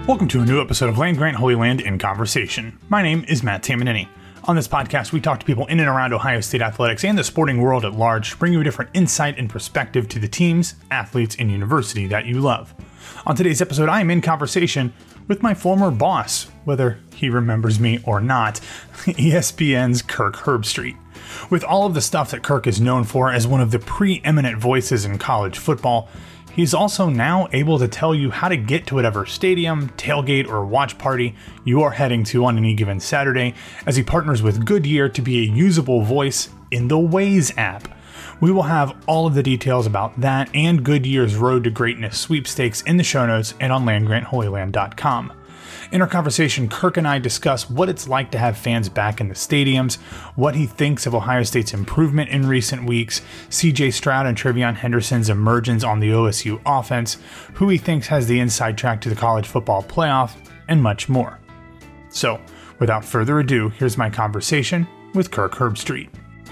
Welcome to a new episode of Land Grant Holy Land in Conversation. My name is Matt Tamanini. On this podcast, we talk to people in and around Ohio State athletics and the sporting world at large, bring you a different insight and perspective to the teams, athletes, and university that you love. On today's episode, I am in conversation with my former boss, whether he remembers me or not, ESPN's Kirk Herbstreit. With all of the stuff that Kirk is known for as one of the preeminent voices in college football, he's also now able to tell you how to get to whatever stadium, tailgate, or watch party you are heading to on any given Saturday, as he partners with Goodyear to be a usable voice in the Waze app. We will have all of the details about that and Goodyear's Road to Greatness sweepstakes in the show notes and on landgrantholyland.com. In our conversation, Kirk and I discuss what it's like to have fans back in the stadiums, what he thinks of Ohio State's improvement in recent weeks, CJ Stroud and TreVeyon Henderson's emergence on the OSU offense, who he thinks has the inside track to the college football playoff, and much more. So, without further ado, here's my conversation with Kirk Herbstreit.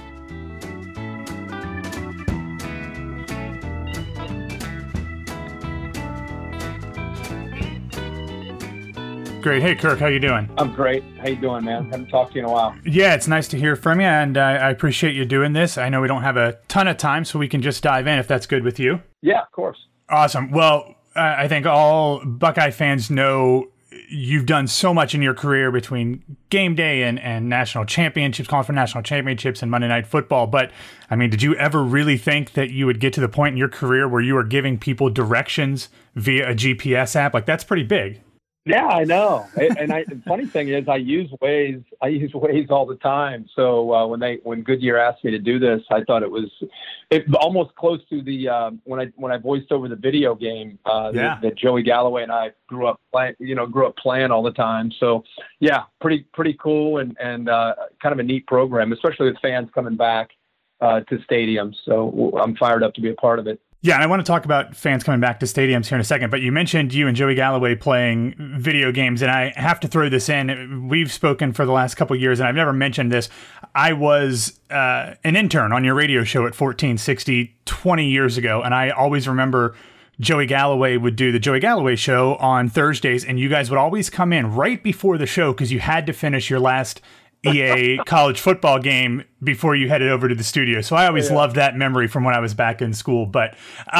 Great. Hey, Kirk, how you doing? I'm great. How you doing, man? Haven't talked to you in a while. Yeah, it's nice to hear from you, and I appreciate you doing this. I know we don't have a ton of time, so we can just dive in if that's good with you. Yeah, of course. Awesome. Well, I think all Buckeye fans know you've done so much in your career between game day and national championships, calling for national championships and Monday Night Football. But, I mean, did you ever really think that you would get to the point in your career where you were giving people directions via a GPS app? Like, that's pretty big. Yeah, I know. The funny thing is, I use Waze all the time. So when Goodyear asked me to do this, I thought it was almost close to the when I voiced over the video game that Joey Galloway and I grew up playing all the time. So yeah, pretty cool and kind of a neat program, especially with fans coming back to stadiums. So I'm fired up to be a part of it. Yeah, and I want to talk about fans coming back to stadiums here in a second, but you mentioned you and Joey Galloway playing video games, and I have to throw this in. We've spoken for the last couple of years, and I've never mentioned this. I was an intern on your radio show at 1460 20 years ago, and I always remember Joey Galloway would do the Joey Galloway show on Thursdays, and you guys would always come in right before the show because you had to finish your last EA college football game before you headed over to the studio. So I always loved that memory from when I was back in school. But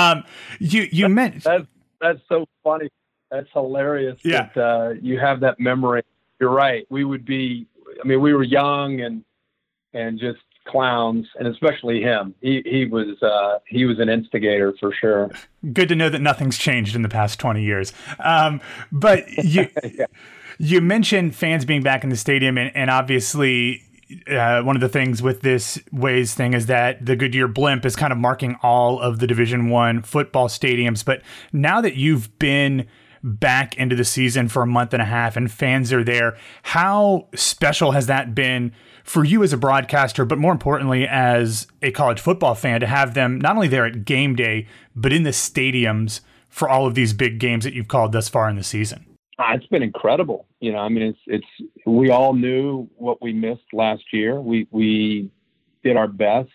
you meant that's so funny. That's hilarious. Yeah. That you have that memory. You're right. We were young and just clowns, and especially him. He was an instigator for sure. Good to know that nothing's changed in the past 20 years. But you. Yeah. You mentioned fans being back in the stadium, and obviously one of the things with this Waze thing is that the Goodyear blimp is kind of marking all of the Division I football stadiums. But now that you've been back into the season for a month and a half and fans are there, how special has that been for you as a broadcaster, but more importantly as a college football fan, to have them not only there at game day, but in the stadiums for all of these big games that you've called thus far in the season? It's been incredible. It's we all knew what we missed last year. We did our best,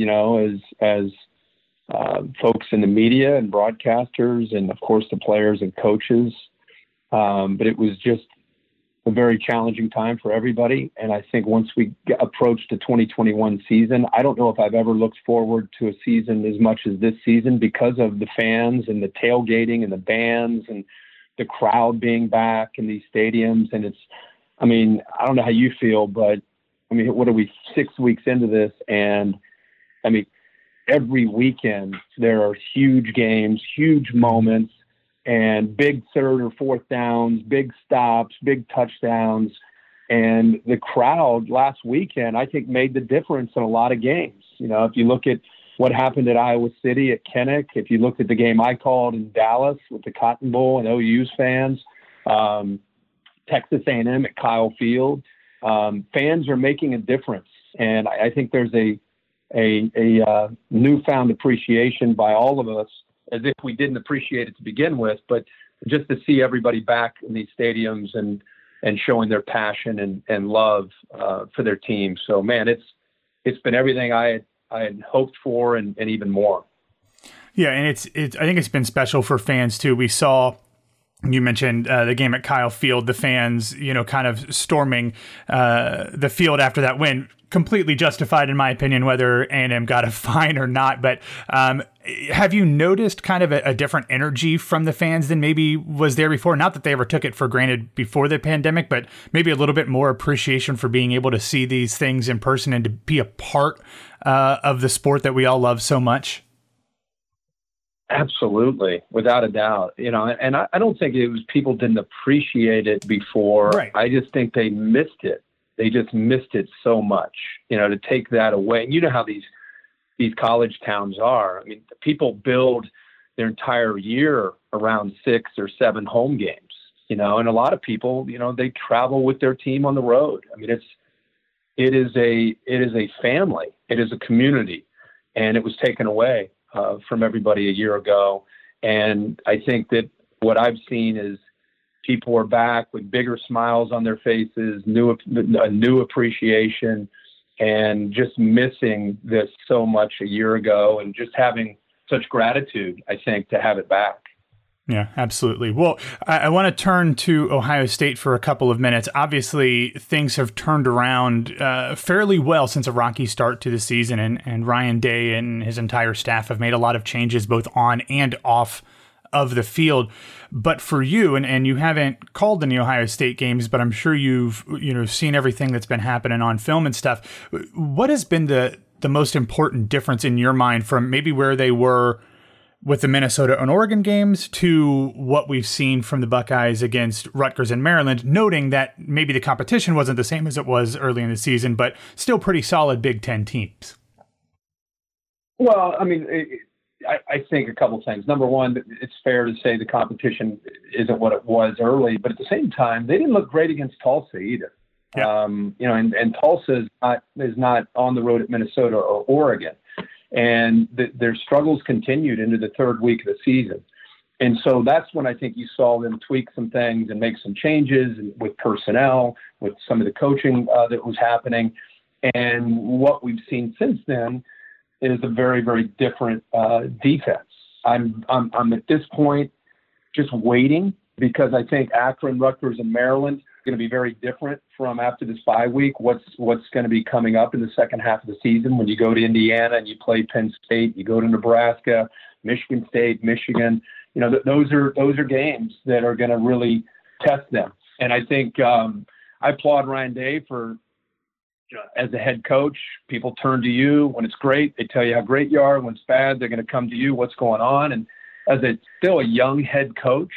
as folks in the media and broadcasters and of course the players and coaches. But it was just a very challenging time for everybody. And I think once we approached the 2021 season, I don't know if I've ever looked forward to a season as much as this season because of the fans and the tailgating and the bands and the crowd being back in these stadiums. And I don't know how you feel, but what are we 6 weeks into this? And every weekend there are huge games, huge moments, and big third or fourth downs, big stops, big touchdowns. And the crowd last weekend, I think, made the difference in a lot of games. If you look at what happened at Iowa City at Kinnick, if you looked at the game I called in Dallas with the Cotton Bowl and OU's fans, Texas A&M at Kyle Field, fans are making a difference. And I think there's a newfound appreciation by all of us, as if we didn't appreciate it to begin with, but just to see everybody back in these stadiums and showing their passion and love for their team. So, man, it's been everything I had hoped for and even more. Yeah, and it's I think it's been special for fans too. We saw You mentioned the game at Kyle Field, the fans, kind of storming the field after that win. Completely justified, in my opinion, whether A&M got a fine or not. But have you noticed kind of a different energy from the fans than maybe was there before? Not that they ever took it for granted before the pandemic, but maybe a little bit more appreciation for being able to see these things in person and to be a part of the sport that we all love so much. Absolutely, without a doubt. And I don't think it was people didn't appreciate it before. Right. I just think they missed it. They just missed it so much, to take that away. And you know how these college towns are. I mean, people build their entire year around 6 or 7 home games, and a lot of people, they travel with their team on the road. I mean, it is a family. It is a community, and it was taken away from everybody a year ago. And I think that what I've seen is people are back with bigger smiles on their faces, a new appreciation, and just missing this so much a year ago, and just having such gratitude, I think, to have it back. Yeah, absolutely. Well, I want to turn to Ohio State for a couple of minutes. Obviously, things have turned around fairly well since a rocky start to the season, and Ryan Day and his entire staff have made a lot of changes both on and off of the field. But for you, and you haven't called any Ohio State games, but I'm sure you've seen everything that's been happening on film and stuff. What has been the most important difference in your mind from maybe where they were with the Minnesota and Oregon games to what we've seen from the Buckeyes against Rutgers and Maryland, noting that maybe the competition wasn't the same as it was early in the season, but still pretty solid Big Ten teams? Well, I mean, I think a couple things. Number one, it's fair to say the competition isn't what it was early, but at the same time, they didn't look great against Tulsa either. Yeah. And Tulsa is not on the road at Minnesota or Oregon. And their struggles continued into the third week of the season. And so that's when I think you saw them tweak some things and make some changes with personnel, with some of the coaching that was happening. And what we've seen since then is a very, very different defense. I'm at this point just waiting, because I think Akron, Rutgers, and Maryland are going to be very different from after this bye week. What's going to be coming up in the second half of the season when you go to Indiana and you play Penn State, you go to Nebraska, Michigan State, Michigan. Those are games that are going to really test them. And I think I applaud Ryan Day for, as a head coach, people turn to you when it's great. They tell you how great you are. When it's bad, they're going to come to you. What's going on? And as still a young head coach,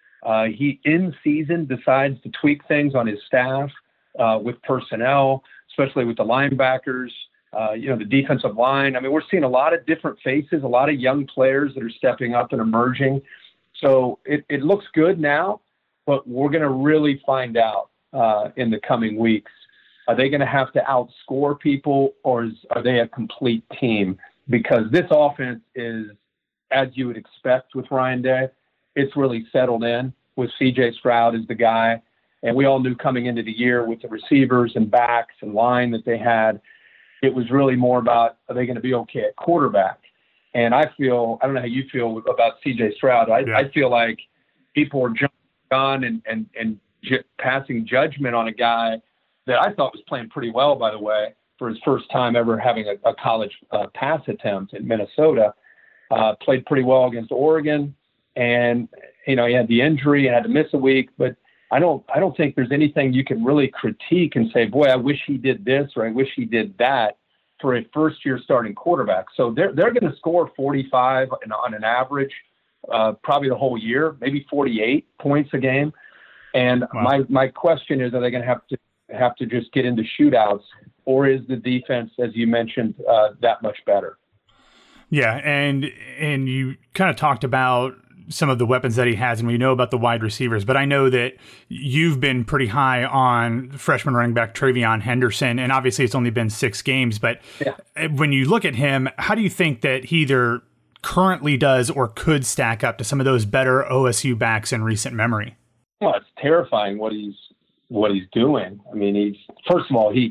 he in season decides to tweak things on his staff with personnel, especially with the linebackers, the defensive line. I mean, we're seeing a lot of different faces, a lot of young players that are stepping up and emerging. So it looks good now, but we're going to really find out in the coming weeks. Are they going to have to outscore people, or are they a complete team? Because this offense is, as you would expect with Ryan Day, it's really settled in with C.J. Stroud as the guy. And we all knew coming into the year with the receivers and backs and line that they had, it was really more about, are they going to be okay at quarterback? And I don't know how you feel about C.J. Stroud. I feel like people are jumping on and passing judgment on a guy that I thought was playing pretty well, by the way, for his first time ever having a college pass attempt in Minnesota. Played pretty well against Oregon. And, he had the injury and had to miss a week, but I don't think there's anything you can really critique and say, boy, I wish he did this or I wish he did that for a first-year starting quarterback. So they're going to score 45 on an average, probably the whole year, maybe 48 points a game. And wow. My question is, are they going to have to just get into shootouts, or is the defense, as you mentioned, that much better? Yeah, and you kind of talked about some of the weapons that he has, and we know about the wide receivers, but I know that you've been pretty high on freshman running back TreVeyon Henderson, and obviously it's only been 6 games, but when you look at him, how do you think that he either currently does or could stack up to some of those better OSU backs in recent memory? Well, it's terrifying what he's doing. I mean, first of all, the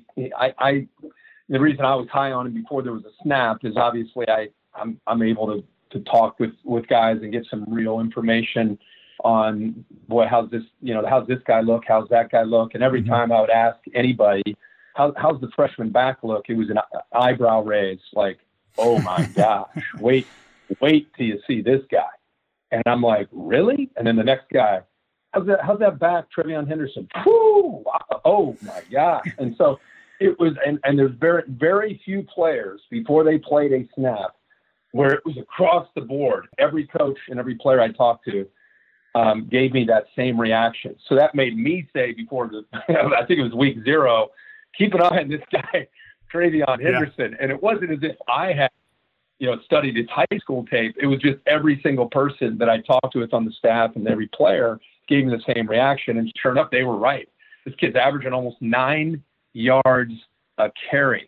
reason I was high on him before there was a snap is obviously I'm able to talk with guys and get some real information on, boy, how's this guy look? How's that guy look? And every time I would ask anybody, how's the freshman back look? It was an eyebrow raise, like, oh my gosh, wait till you see this guy. And I'm like, really? And then the next guy, how's that back, Trevion Henderson? Whew, oh my gosh. And so it was, and there's very, very few players before they played a snap where it was across the board. Every coach and every player I talked to gave me that same reaction. So that made me say before I think it was week 0, keep an eye on this guy, Trevion Henderson. And it wasn't as if I had, studied his high school tape. It was just every single person that I talked with on the staff and every player gave me the same reaction. And sure enough, they were right. This kid's averaging almost 9 yards a carry.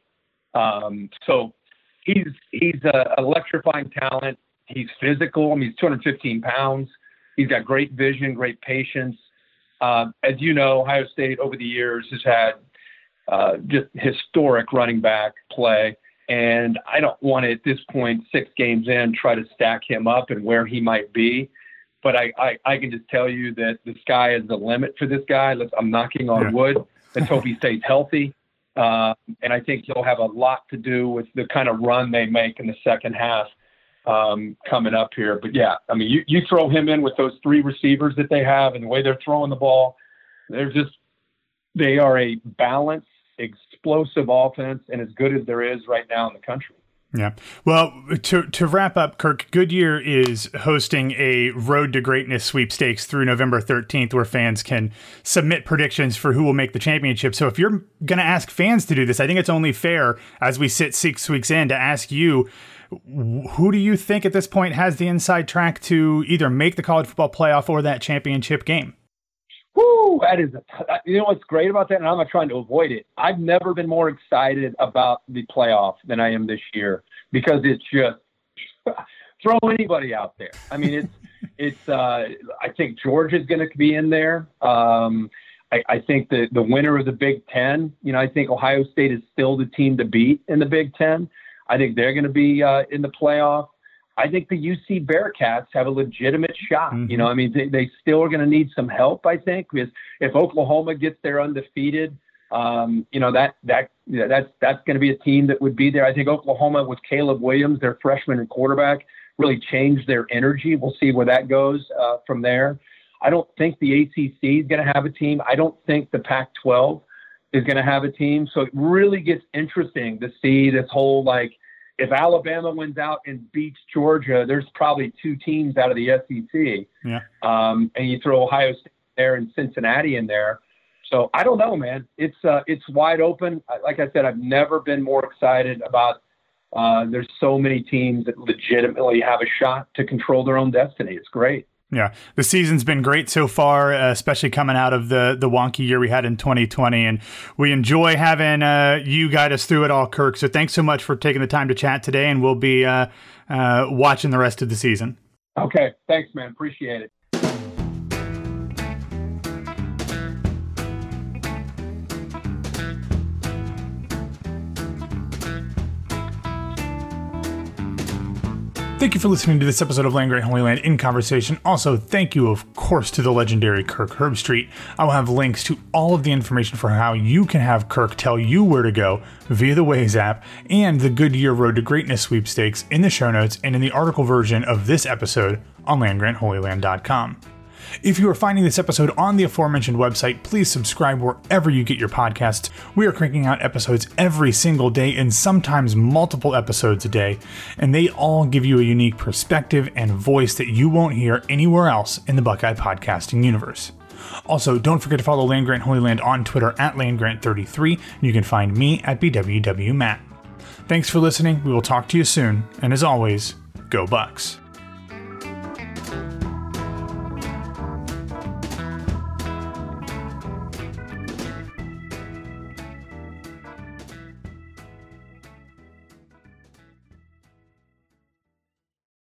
So he's an electrifying talent. He's physical. I mean, he's 215 pounds. He's got great vision, great patience. As you know, Ohio State over the years has had just historic running back play. And I don't want to, at this point, 6 games in, try to stack him up and where he might be. But I can just tell you that the sky is the limit for this guy. I'm knocking on wood. Let's hope he stays healthy. And I think he'll have a lot to do with the kind of run they make in the second half coming up here. But, yeah, I mean, you throw him in with those 3 receivers that they have and the way they're throwing the ball, they are a balanced, explosive offense and as good as there is right now in the country. Yeah. Well, to wrap up, Kirk, Goodyear is hosting a Road to Greatness sweepstakes through November 13th where fans can submit predictions for who will make the championship. So if you're going to ask fans to do this, I think it's only fair as we sit 6 weeks in to ask you, who do you think at this point has the inside track to either make the college football playoff or that championship game? Woo, that is, you know what's great about that, and I'm not trying to avoid it. I've never been more excited about the playoff than I am this year because it's just throw anybody out there. I mean, I think Georgia's going to be in there. I think the winner of the Big Ten, I think Ohio State is still the team to beat in the Big Ten. I think they're going to be in the playoff. I think the UC Bearcats have a legitimate shot. Mm-hmm. I mean, they still are going to need some help, I think, because if Oklahoma gets there undefeated, that's going to be a team that would be there. I think Oklahoma with Caleb Williams, their freshman and quarterback, really changed their energy. We'll see where that goes from there. I don't think the ACC is going to have a team. I don't think the Pac-12 is going to have a team. So it really gets interesting to see this whole, if Alabama wins out and beats Georgia, there's probably 2 teams out of the SEC. Yeah. And you throw Ohio State there and Cincinnati in there. So I don't know, man. It's wide open. Like I said, I've never been more excited about there's so many teams that legitimately have a shot to control their own destiny. It's great. Yeah, the season's been great so far, especially coming out of the wonky year we had in 2020. And we enjoy having you guide us through it all, Kirk. So thanks so much for taking the time to chat today, and we'll be watching the rest of the season. Okay, thanks, man. Appreciate it. Thank you for listening to this episode of Land Grant Holy Land in Conversation. Also, thank you, of course, to the legendary Kirk Herbstreit. I will have links to all of the information for how you can have Kirk tell you where to go via the Waze app and the Goodyear Road to Greatness sweepstakes in the show notes and in the article version of this episode on landgrantholyland.com. If you are finding this episode on the aforementioned website, please subscribe wherever you get your podcasts. We are cranking out episodes every single day and sometimes multiple episodes a day, and they all give you a unique perspective and voice that you won't hear anywhere else in the Buckeye podcasting universe. Also, don't forget to follow Land Grant Holy Land on Twitter at LandGrant33. You can find me at BWWMatt. Thanks for listening. We will talk to you soon, and as always, go Bucks.